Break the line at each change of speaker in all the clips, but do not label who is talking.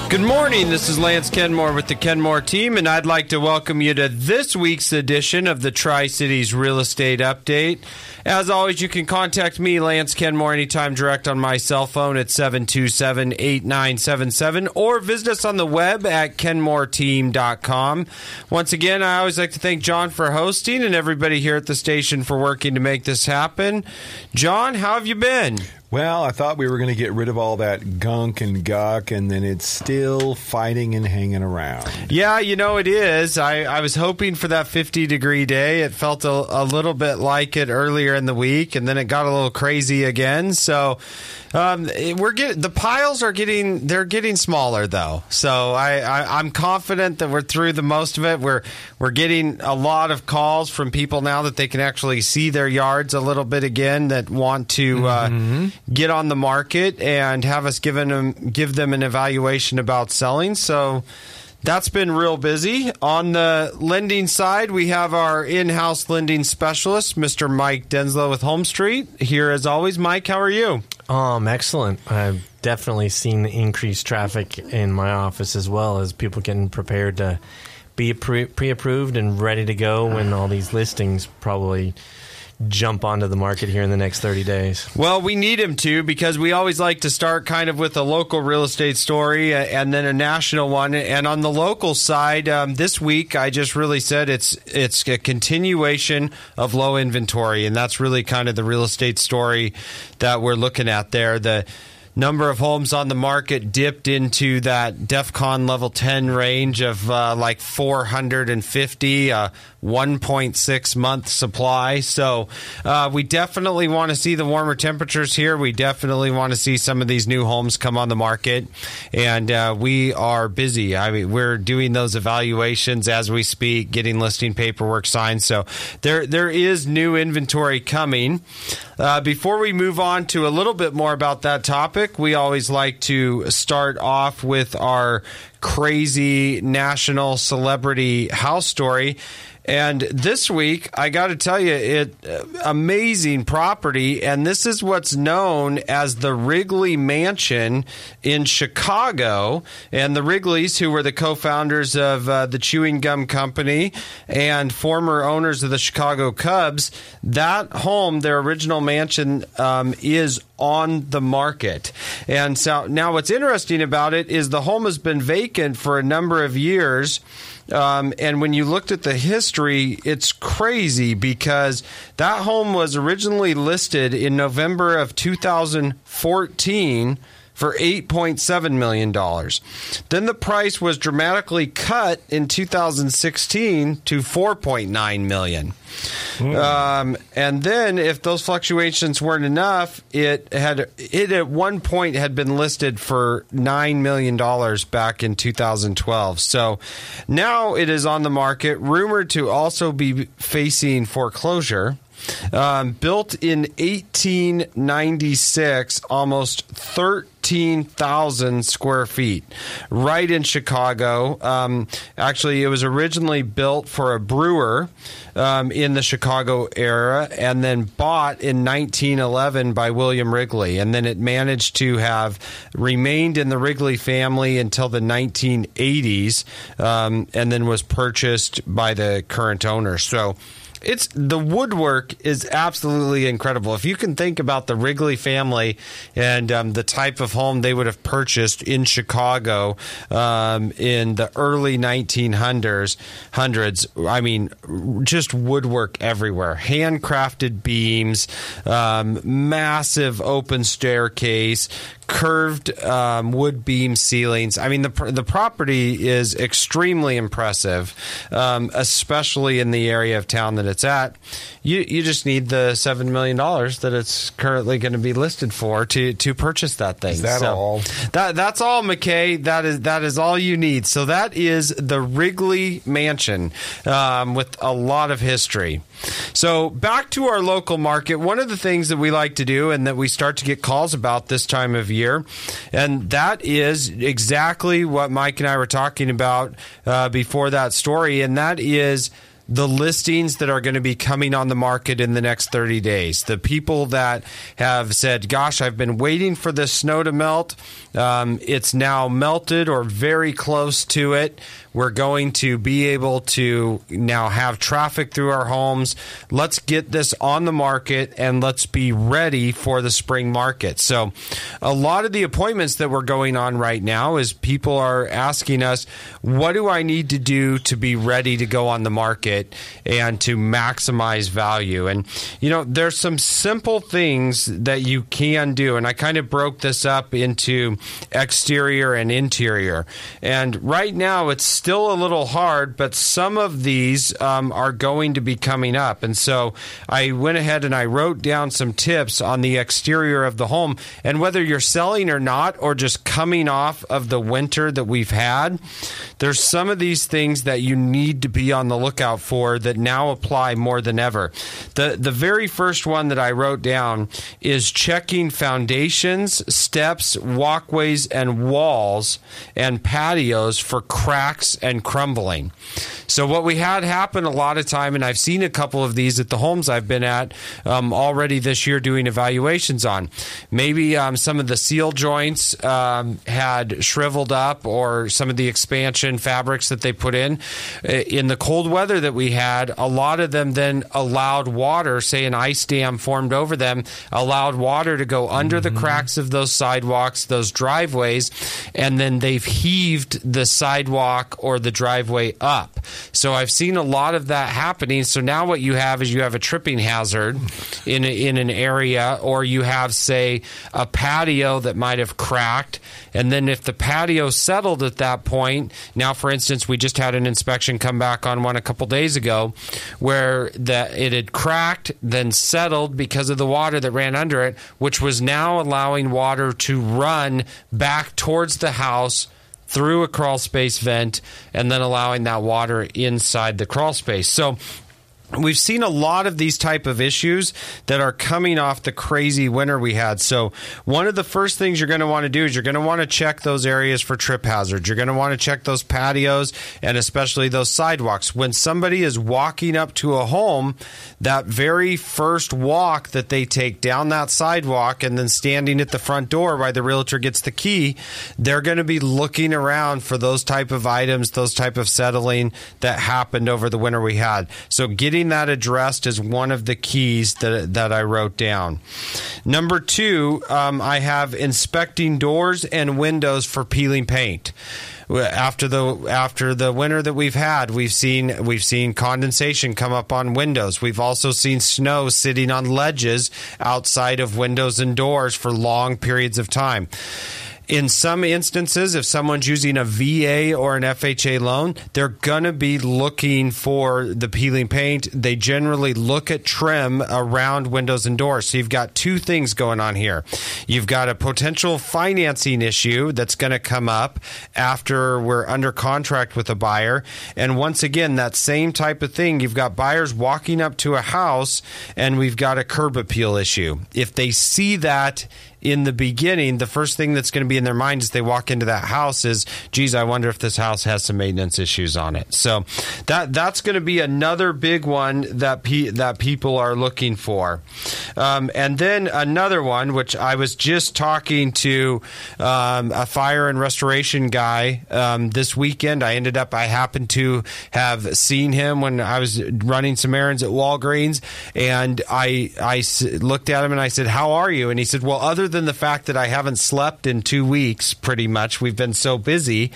Good morning. This is Lance Kenmore with the Kenmore team, and I'd like to welcome you to this week's edition of the Tri-Cities Real Estate Update. As always, you can contact me, Lance Kenmore, anytime direct on my cell phone at 727-8977, or visit us on the web at kenmoreteam.com. Once again, I always like to thank John for hosting and everybody here at the station for working to make this happen. John, how have you been?
Well, I thought we were going to get rid of all that gunk and guck, and then it's still fighting and hanging around.
Yeah, you know, it is. I was hoping for that 50-degree day. It felt a little bit like it earlier in the week, and then it got a little crazy again. So the piles are getting smaller, though. So I'm confident that we're through the most of it. We're getting a lot of calls from people now that they can actually see their yards a little bit again, that want to get on the market and have us give them an evaluation about selling. So that's been real busy. On the lending side, we have our in-house lending specialist, Mr. Mike Denslow with Home Street. Here as always. Mike, how are you?
Excellent. I've definitely seen increased traffic in my office, as well as people getting prepared to be pre-approved and ready to go when all these listings probably jump onto the market here in the next 30 days.
Well, we need him to, because we always like to start kind of with a local real estate story and then a national one. And on the local side, this week, I just really said it's a continuation of low inventory, and that's really kind of the real estate story that we're looking at there. The number of homes on the market dipped into that DEFCON level 10 range of like 450, 1.6 month supply. So we definitely want to see the warmer temperatures here. We definitely want to see some of these new homes come on the market, and we are busy. I mean, we're doing those evaluations as we speak, getting listing paperwork signed. So there is new inventory coming. Before we move on to a little bit more about that topic, we always like to start off with our crazy national celebrity house story. And this week, I got to tell you, amazing property, and this is what's known as the Wrigley Mansion in Chicago. And the Wrigleys, who were the co-founders of the Chewing Gum Company and former owners of the Chicago Cubs, that home, their original mansion, is on the market. And so now what's interesting about it is the home has been vacant for a number of years. And when you looked at the history, it's crazy, because that home was originally listed in November of 2014 for $8.7 million. Then the price was dramatically cut in 2016 to $4.9 million. And then, if those fluctuations weren't enough, it at one point had been listed for $9 million back in 2012. So now it is on the market, rumored to also be facing foreclosure. Built in 1896, almost 13,000 square feet, right in Chicago. Actually, it was originally built for a brewer in the Chicago era, and then bought in 1911 by William Wrigley. And then it managed to have remained in the Wrigley family until the 1980s, and then was purchased by the current owner. So the woodwork is absolutely incredible. If you can think about the Wrigley family and the type of home they would have purchased in Chicago in the early 1900s, I mean, just woodwork everywhere. Handcrafted beams, massive open staircase, curved wood beam ceilings. I mean, the property is extremely impressive, especially in the area of town that it's at. You just need the $7 million that it's currently going to be listed for to purchase that thing.
Is that all?
That's all, McKay. That is all you need. So that is the Wrigley Mansion with a lot of history. So back to our local market. One of the things that we like to do, and that we start to get calls about this time of year, and that is exactly what Mike and I were talking about before that story, and that is the listings that are going to be coming on the market in the next 30 days. The people that have said, gosh, I've been waiting for this snow to melt. It's now melted or very close to it. We're going to be able to now have traffic through our homes. Let's get this on the market and let's be ready for the spring market. So a lot of the appointments that we're going on right now is people are asking us, what do I need to do to be ready to go on the market and to maximize value? And, there's some simple things that you can do. And I kind of broke this up into exterior and interior. And right now it's still a little hard, but some of these are going to be coming up. And so I went ahead and I wrote down some tips on the exterior of the home. And whether you're selling or not, or just coming off of the winter that we've had, there's some of these things that you need to be on the lookout for that now apply more than ever. The very first one that I wrote down is checking foundations, steps, walkways, and walls and patios for cracks and crumbling. So what we had happen a lot of time, and I've seen a couple of these at the homes I've been at already this year doing evaluations on. Maybe some of the seal joints had shriveled up, or some of the expansion fabrics that they put in the cold weather that we had, a lot of them then allowed water, say an ice dam formed over them, allowed water to go under the cracks of those sidewalks, those driveways, and then they've heaved the sidewalk or the driveway up. So I've seen a lot of that happening. So now what you have is you have a tripping hazard in an area, or you have, say, a patio that might have cracked. And then if the patio settled at that point, now, for instance, we just had an inspection come back on one a couple days ago where it had cracked, then settled because of the water that ran under it, which was now allowing water to run back towards the house through a crawl space vent, and then allowing that water inside the crawl space. So we've seen a lot of these type of issues that are coming off the crazy winter we had. So one of the first things you're going to want to do is you're going to want to check those areas for trip hazards. You're going to want to check those patios and especially those sidewalks. When somebody is walking up to a home, that very first walk that they take down that sidewalk and then standing at the front door while the realtor gets the key, they're going to be looking around for those type of items, those type of settling that happened over the winter we had. So getting that addressed is one of the keys that I wrote down. Number 2, I have inspecting doors and windows for peeling paint. After the winter that we've had, we've seen condensation come up on windows. We've also seen snow sitting on ledges outside of windows and doors for long periods of time. In some instances, if someone's using a VA or an FHA loan, they're going to be looking for the peeling paint. They generally look at trim around windows and doors. So you've got two things going on here. You've got a potential financing issue that's going to come up after we're under contract with a buyer. And once again, that same type of thing, you've got buyers walking up to a house and we've got a curb appeal issue. If they see that in the beginning, the first thing that's going to be in their mind as they walk into that house is, geez, I wonder if this house has some maintenance issues on it. So that's going to be another big one that people are looking for. And then another one, which I was just talking to a fire and restoration guy this weekend. I happened to have seen him when I was running some errands at Walgreens, and I looked at him and I said, how are you? And he said, well, other than the fact that I haven't slept in 2 weeks, pretty much, we've been so busy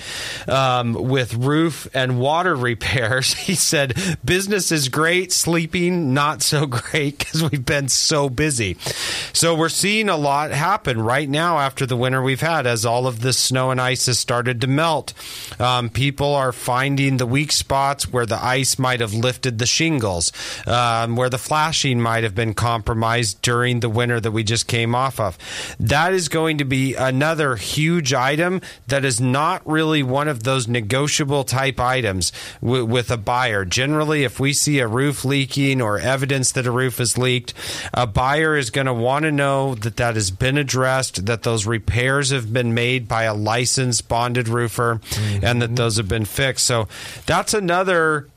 with roof and water repairs. He said, business is great, sleeping not so great because we've been so busy. So we're seeing a lot happen right now after the winter we've had, as all of this snow and ice has started to melt. People are finding the weak spots where the ice might have lifted the shingles, where the flashing might have been compromised during the winter that we just came off of. That is going to be another huge item that is not really one of those negotiable type items with a buyer. Generally, if we see a roof leaking or evidence that a roof is leaked, a buyer is going to want to know that has been addressed, that those repairs have been made by a licensed bonded roofer, and that those have been fixed. So that's another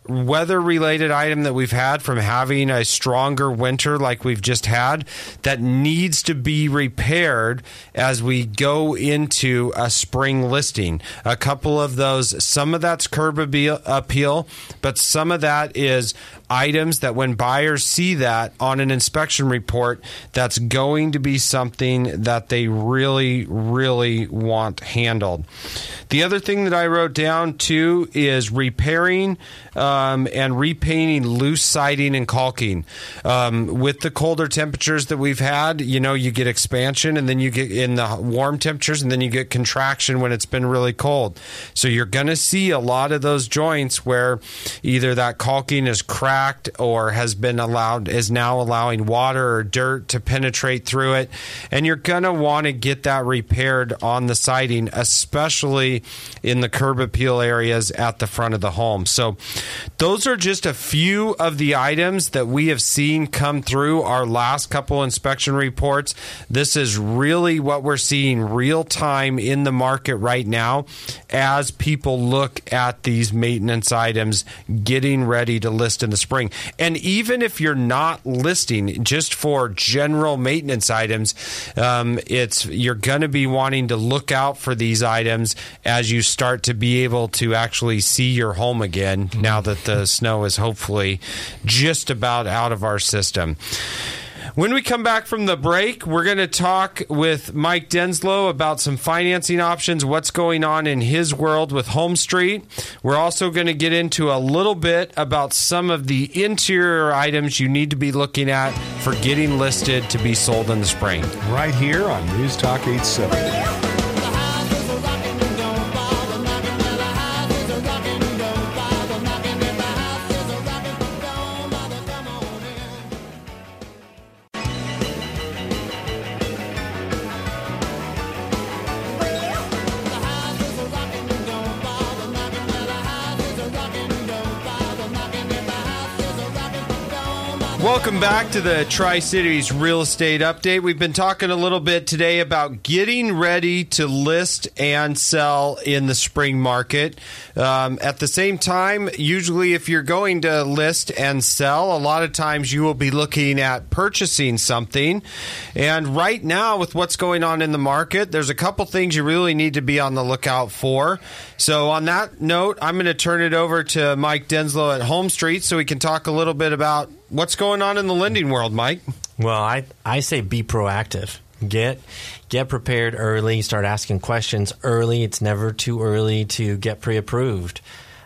weather-related item that we've had from having a stronger winter like we've just had that needs to be repaired as we go into a spring listing. A couple of those, some of that's curb appeal, but some of that is items that when buyers see that on an inspection report, that's going to be something that they really, really want handled. The other thing that I wrote down too is repairing and repainting loose siding and caulking. With the colder temperatures that we've had, you get expansion, and then you get in the warm temperatures, and then you get contraction when it's been really cold. So you're going to see a lot of those joints where either that caulking is cracked or is now allowing water or dirt to penetrate through it, and you're going to want to get that repaired on the siding, especially in the curb appeal areas at the front of the home. So those are just a few of the items that we have seen come through our last couple inspection reports. This is really what we're seeing real time in the market right now as people look at these maintenance items getting ready to list in the spring. And even if you're not listing just for general maintenance items, you're going to be wanting to look out for these items as you start to be able to actually see your home again now that the snow is hopefully just about out of our system. When we come back from the break, we're going to talk with Mike Denslow about some financing options, what's going on in his world with HomeStreet. We're also going to get into a little bit about some of the interior items you need to be looking at for getting listed to be sold in the spring.
Right here on News Talk 870.
Welcome back to the Tri-Cities Real Estate Update. We've been talking a little bit today about getting ready to list and sell in the spring market. At the same time, usually if you're going to list and sell, a lot of times you will be looking at purchasing something. And right now, with what's going on in the market, there's a couple things you really need to be on the lookout for. So on that note, I'm going to turn it over to Mike Denslow at HomeStreet so we can talk a little bit about what's going on in the lending world, Mike.
Well, I say be proactive. Get prepared early. Start asking questions early. It's never too early to get pre-approved.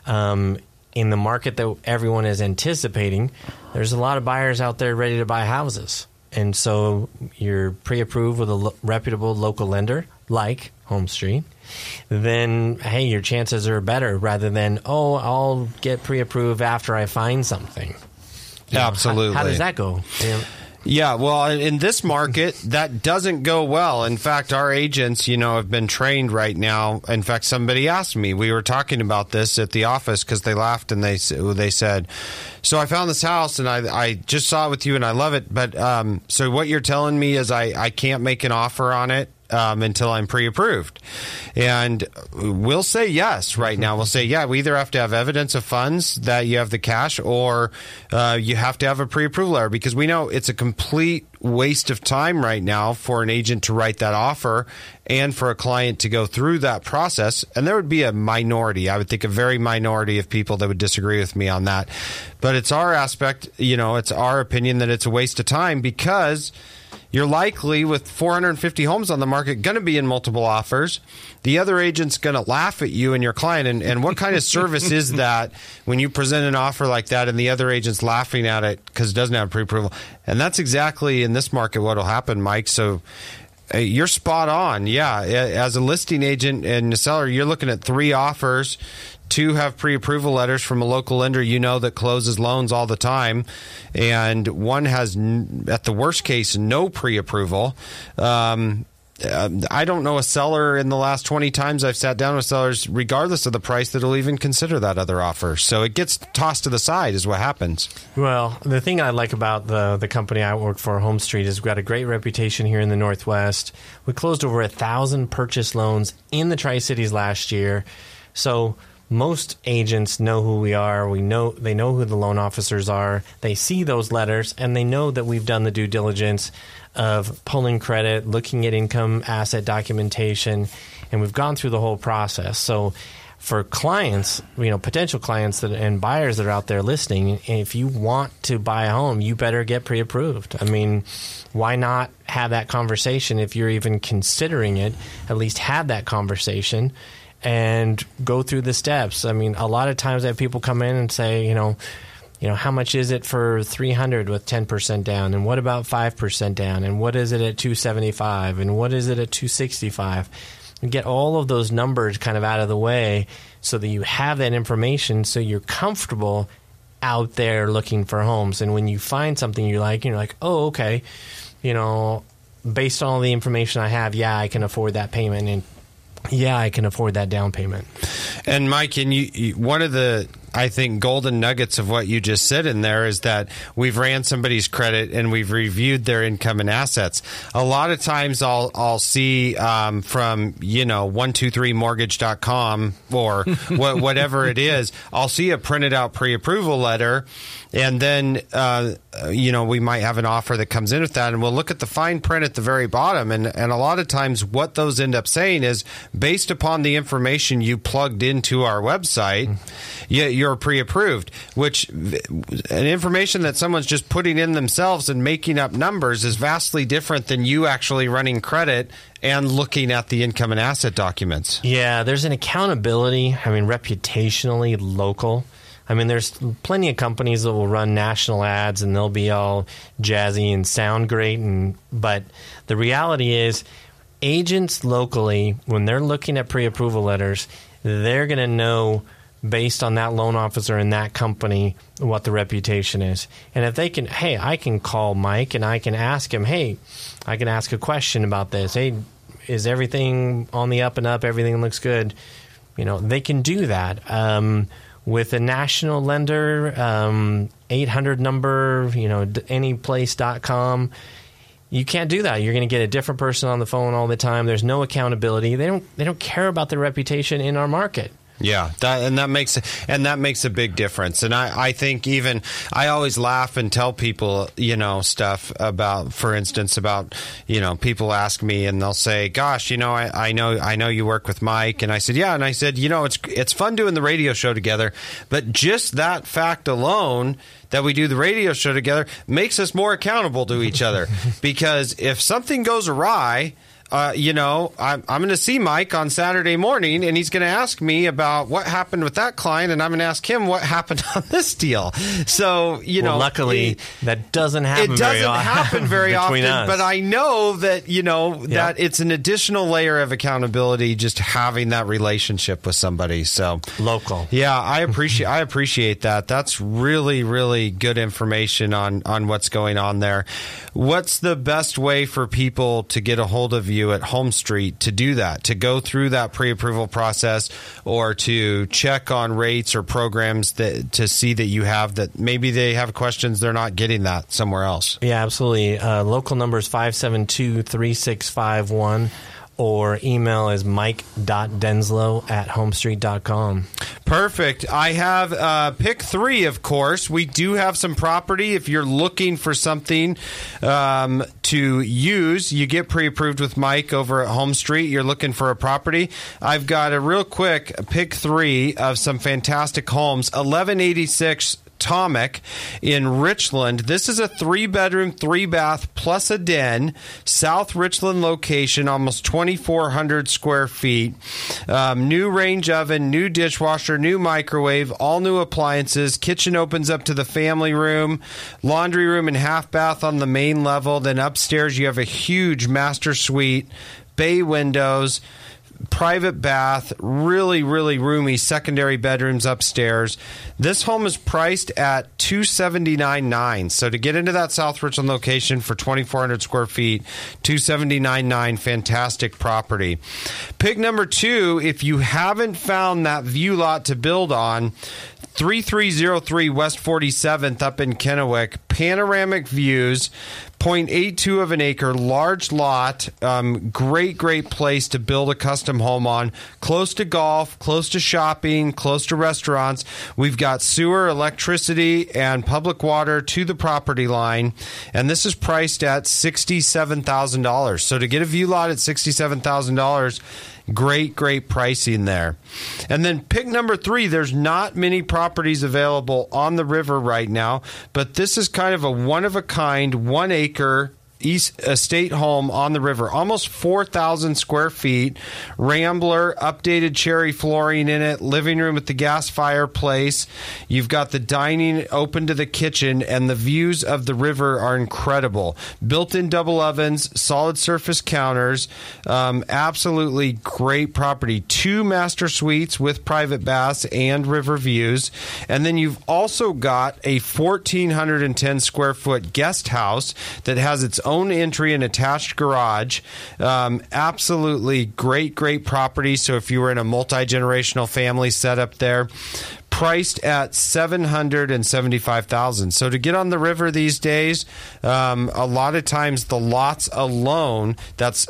In the market that everyone is anticipating, there's a lot of buyers out there ready to buy houses. And so you're pre-approved with a reputable local lender like HomeStreet, then, hey, your chances are better rather than, I'll get pre-approved after I find something.
Absolutely.
How does that go?
Yeah, well, in this market, that doesn't go well. In fact, our agents, have been trained right now. In fact, somebody asked me, we were talking about this at the office because they laughed and they said, so I found this house and I just saw it with you and I love it. But so what you're telling me is I can't make an offer on it until I'm pre-approved. And we'll say yes right now. We'll say, yeah, we either have to have evidence of funds that you have the cash or you have to have a pre-approval letter, because we know it's a complete waste of time right now for an agent to write that offer and for a client to go through that process. And there would be a minority, I would think a very minority of people that would disagree with me on that. But it's our aspect, it's our opinion that it's a waste of time, because you're likely, with 450 homes on the market, going to be in multiple offers. The other agent's going to laugh at you and your client. And what kind of service is that when you present an offer like that and the other agent's laughing at it because it doesn't have pre-approval? And that's exactly in this market what will happen, Mike. So you're spot on. Yeah, as a listing agent and a seller, you're looking at 3 offers. 2 have pre-approval letters from a local lender that closes loans all the time, and 1 has, at the worst case, no pre-approval. I don't know a seller in the last 20 times I've sat down with sellers, regardless of the price, that'll even consider that other offer. So it gets tossed to the side is what happens.
Well, the thing I like about the company I work for, HomeStreet, is we've got a great reputation here in the Northwest. We closed over 1,000 purchase loans in the Tri-Cities last year. So most agents know who we are. They know who the loan officers are. They see those letters, and they know that we've done the due diligence of pulling credit, looking at income asset documentation, and we've gone through the whole process. So for clients, potential clients and buyers that are out there listening, if you want to buy a home, you better get pre-approved. I mean, why not have that conversation if you're even considering it? At least have that conversation and go through the steps. I mean, a lot of times I have people come in and say, how much is it for $300 with 10% down? And what about 5% down? And what is it at $275? And what is it at $265? And get all of those numbers kind of out of the way so that you have that information so you're comfortable out there looking for homes. And when you find something you like, you're like, oh, okay, based on all the information I have, I can afford that payment. And I can afford that down payment.
And Mike, one of the, I think, golden nuggets of what you just said in there is that we've ran somebody's credit and we've reviewed their income and assets. A lot of times I'll see from 123mortgage.com or whatever it is, I'll see a printed out pre-approval letter, and then we might have an offer that comes in with that, and we'll look at the fine print at the very bottom, and a lot of times what those end up saying is, based upon the information you plugged into our website, you're pre-approved, which an information that someone's just putting in themselves and making up numbers is vastly different than you actually running credit and looking at the income and asset documents.
Yeah, there's an accountability, reputationally local. There's plenty of companies that will run national ads and they'll be all jazzy and sound great. But the reality is, agents locally, when they're looking at pre-approval letters, they're going to know based on that loan officer and that company what the reputation is. And if they can, I can call Mike and I can ask him, I can ask a question about this. Hey, is everything on the up and up? Everything looks good. They can do that. With a national lender, 800 number, anyplace.com, you can't do that. You're going to get a different person on the phone all the time. There's no accountability. They don't care about their reputation in our market.
Yeah, that makes a big difference. And I think even I always laugh and tell people, stuff about, for instance, about, people ask me and they'll say, gosh, I know you work with Mike. And I said, yeah. And I said, it's fun doing the radio show together. But just that fact alone, that we do the radio show together, makes us more accountable to each other. Because if something goes awry, I'm going to see Mike on Saturday morning, and he's going to ask me about what happened with that client, and I'm going to ask him what happened on this deal. So,
luckily, that doesn't happen.
It doesn't happen very often, but I know that that it's an additional layer of accountability just having that relationship with somebody. So
local,
I appreciate that. That's really, really good information on what's going on there. What's the best way for people to get a hold of you at Home Street to do that, to go through that pre-approval process, or to check on rates or programs to see that you have that maybe they have questions they're not getting that somewhere else?
Yeah, absolutely. Local number is 572-3651. Or email is mike.denslow@homestreet.com.
Perfect. I have pick 3, of course. We do have some property. If you're looking for something to use, you get pre-approved with Mike over at Home Street. You're looking for a property. I've got a real quick pick 3 of some fantastic homes. 1186 Tomic in Richland. This is a 3-bedroom, 3-bath plus a den, South Richland location, almost 2,400 square feet. New range oven, new dishwasher, new microwave, all new appliances. Kitchen opens up to the family room, laundry room and half bath on the main level. Then upstairs you have a huge master suite, bay windows, private bath, really, really roomy secondary bedrooms upstairs. This home is priced at $279,900. So to get into that South Richland location for 2,400 square feet, $279,900, fantastic property. Pick number 2, if you haven't found that view lot to build on, 3303 West 47th up in Kennewick. Panoramic views, 0.82 of an acre, large lot, great place to build a custom home on. Close to golf, close to shopping, close to restaurants. We've got sewer, electricity, and public water to the property line. And this is priced at $67,000. So to get a view lot at $67,000, great pricing there. And then pick number 3, there's not many properties available on the river right now, but this is kind of a one-of-a-kind, 1 acre East estate home on the river, almost 4,000 square feet, Rambler, updated cherry flooring in it, living room with the gas fireplace. You've got the dining open to the kitchen, and the views of the river are incredible. Built-in double ovens, solid surface counters, absolutely great property. 2 master suites with private baths and river views. And then you've also got a 1,410 square foot guest house that has its own entry and attached garage. Absolutely great property. So if you were in a multi-generational family setup there, priced at $775,000. So to get on the river these days, a lot of times the lots alone, that's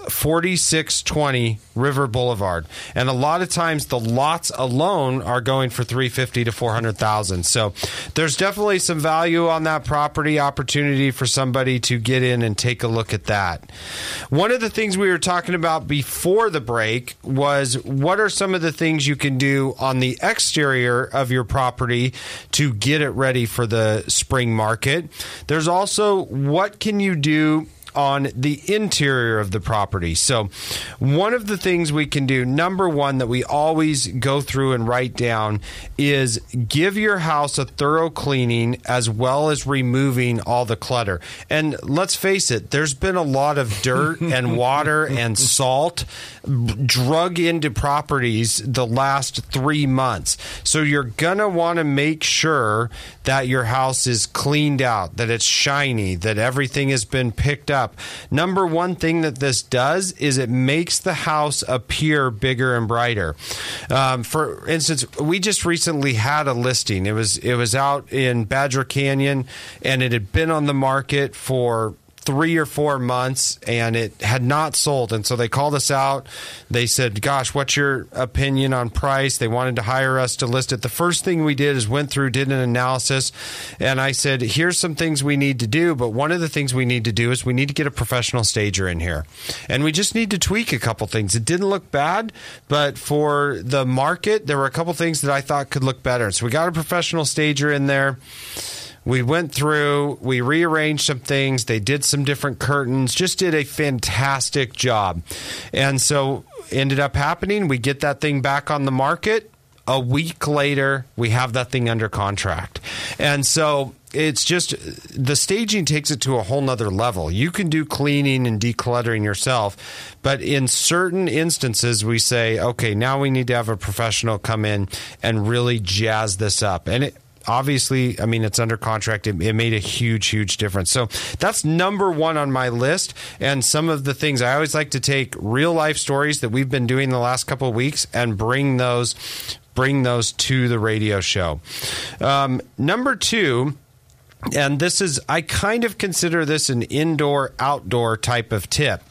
4620 River Boulevard, and a lot of times the lots alone are going for $350,000 to $400,000. So there's definitely some value on that property, opportunity for somebody to get in and take a look at that. One of the things we were talking about before the break was what are some of the things you can do on the exterior of your property to get it ready for the spring market. There's also what can you do on the interior of the property. So one of the things we can do, number one, that we always go through and write down is give your house a thorough cleaning as well as removing all the clutter. And let's face it, there's been a lot of dirt and water and salt drug into properties the last 3 months. So you're going to want to make sure that your house is cleaned out, that it's shiny, that everything has been picked up. Number one thing that this does is it makes the house appear bigger and brighter. For instance, we just recently had a listing. It was out in Badger Canyon, and it had been on the market for 3 or 4 months, and it had not sold. And so they called us out. They said, gosh, what's your opinion on price? They wanted to hire us to list it. The first thing we did is went through, did an analysis, and I said, here's some things we need to do, but one of the things we need to do is we need to get a professional stager in here. And we just need to tweak a couple things. It didn't look bad, but for the market, there were a couple things that I thought could look better. So we got a professional stager in there. We went through, we rearranged some things. They did some different curtains, just did a fantastic job. And so ended up happening, we get that thing back on the market. A week later, we have that thing under contract. And so it's just the staging takes it to a whole nother level. You can do cleaning and decluttering yourself, but in certain instances, we say, okay, now we need to have a professional come in and really jazz this up. And it, obviously, I mean, it's under contract. It made a huge difference. So that's number one on my list. And some of the things I always like to take real life stories that we've been doing the last couple of weeks and bring those to the radio show. Number two, and this is, I kind of consider this an indoor-outdoor type of tip.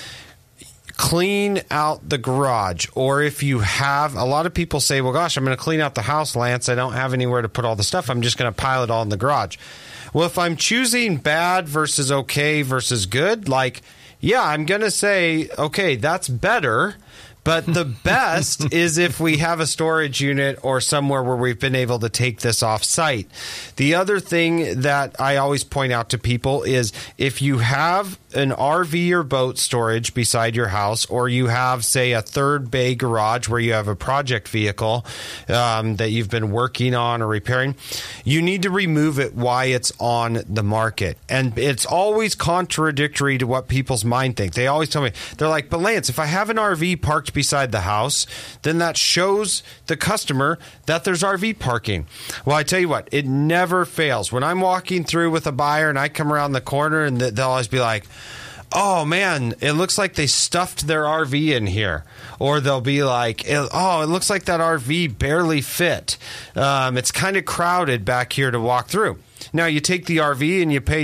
Clean out the garage. Or if you have, a lot of people say, well, gosh, I'm going to clean out the house, Lance. I don't have anywhere to put all the stuff. I'm just going to pile it all in the garage. Well, if I'm choosing bad versus okay versus good, like, yeah, I'm going to say, okay, that's better. But the best is if we have a storage unit or somewhere where we've been able to take this off site. The other thing that I always point out to people is if you have an RV or boat storage beside your house, or you have, say, a third bay garage where you have a project vehicle that you've been working on or repairing, you need to remove it while it's on the market. And it's always contradictory to what people's mind think. They always tell me, they're like, but Lance, if I have an RV parked beside the house, then that shows the customer that there's RV parking. Well, I tell you what, it never fails. When I'm walking through with a buyer and I come around the corner and they'll always be like, oh man, it looks like they stuffed their RV in here. Or they'll be like, oh, it looks like that RV barely fit. It's kind of crowded back here to walk through. Now, you take the RV and you pay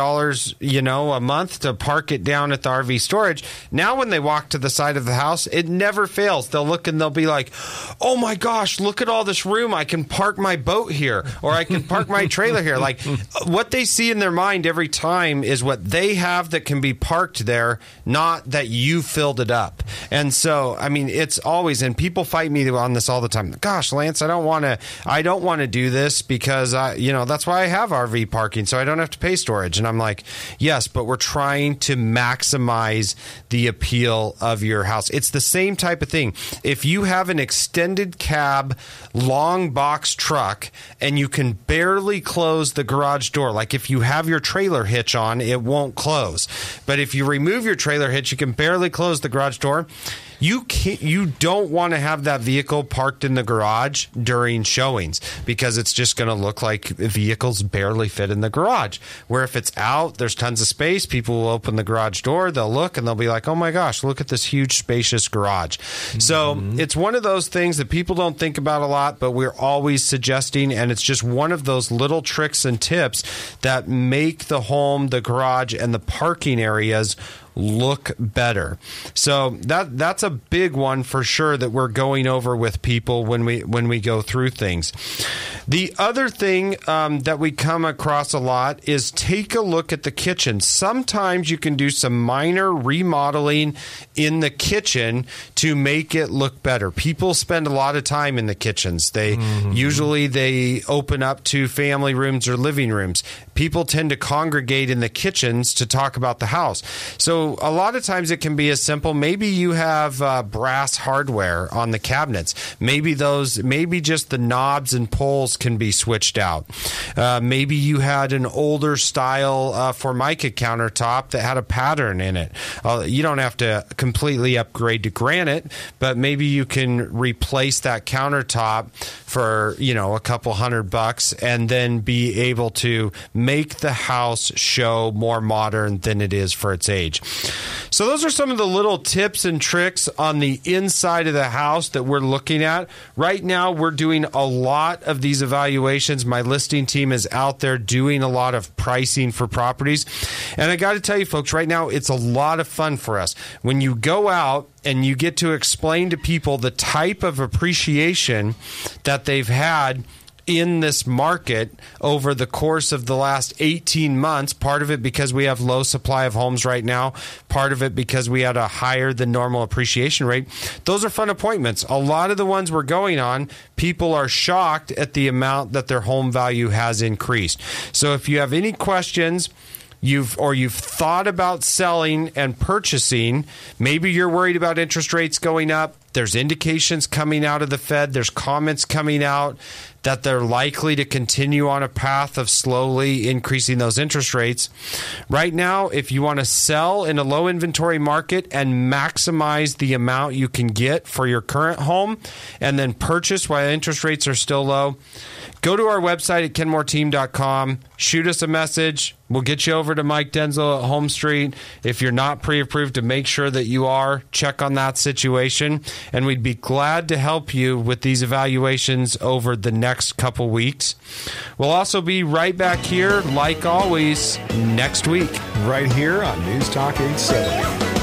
$20, a month to park it down at the RV storage. Now, when they walk to the side of the house, it never fails. They'll look and they'll be like, oh my gosh, look at all this room. I can park my boat here, or I can park my trailer here. Like, what they see in their mind every time is what they have that can be parked there, not that you filled it up. And so, I mean, it's always, and people fight me on this all the time. Gosh, Lance, I don't want to do this because that's why I have RV parking, so I don't have to pay storage. And I'm like, yes, but we're trying to maximize the appeal of your house. It's the same type of thing. If you have an extended cab, long box truck, and you can barely close the garage door, like if you have your trailer hitch on, it won't close. But if you remove your trailer hitch, you can barely close the garage door. You don't want to have that vehicle parked in the garage during showings because it's just going to look like vehicles barely fit in the garage. Where if it's out, there's tons of space. People will open the garage door, they'll look, and they'll be like, oh my gosh, look at this huge, spacious garage. Mm-hmm. So it's one of those things that people don't think about a lot, but we're always suggesting, and it's just one of those little tricks and tips that make the home, the garage, and the parking areas look better. So that's a big one for sure that we're going over with people when we go through things. The other thing that we come across a lot is take a look at the kitchen. Sometimes you can do some minor remodeling in the kitchen to make it look better. People spend a lot of time in the kitchens. They usually they open up to family rooms or living rooms. People tend to congregate in the kitchens to talk about the house. So a lot of times it can be as simple. Maybe you have brass hardware on the cabinets. Maybe just the knobs and pulls can be switched out. Maybe you had an older style Formica countertop that had a pattern in it. You don't have to completely upgrade to granite, but maybe you can replace that countertop for a couple $100 and then be able to make the house show more modern than it is for its age. So those are some of the little tips and tricks on the inside of the house that we're looking at. Right now, we're doing a lot of these evaluations. My listing team is out there doing a lot of pricing for properties. And I got to tell you, folks, right now, it's a lot of fun for us. When you go out and you get to explain to people the type of appreciation that they've had in this market over the course of the last 18 months, part of it because we have low supply of homes right now, part of it because we had a higher than normal appreciation rate. Those are fun appointments. A lot of the ones we're going on, people are shocked at the amount that their home value has increased. So if you have any questions, you've thought about selling and purchasing, maybe you're worried about interest rates going up, there's indications coming out of the Fed, there's comments coming out that they're likely to continue on a path of slowly increasing those interest rates. Right now, if you want to sell in a low inventory market and maximize the amount you can get for your current home and then purchase while interest rates are still low, go to our website at kenmoreteam.com, shoot us a message. We'll get you over to Mike Denzel at Home Street. If you're not pre-approved, to make sure that you are, check on that situation. And we'd be glad to help you with these evaluations over the next couple weeks. We'll also be right back here, like always, next week.
Right here on News Talk 870.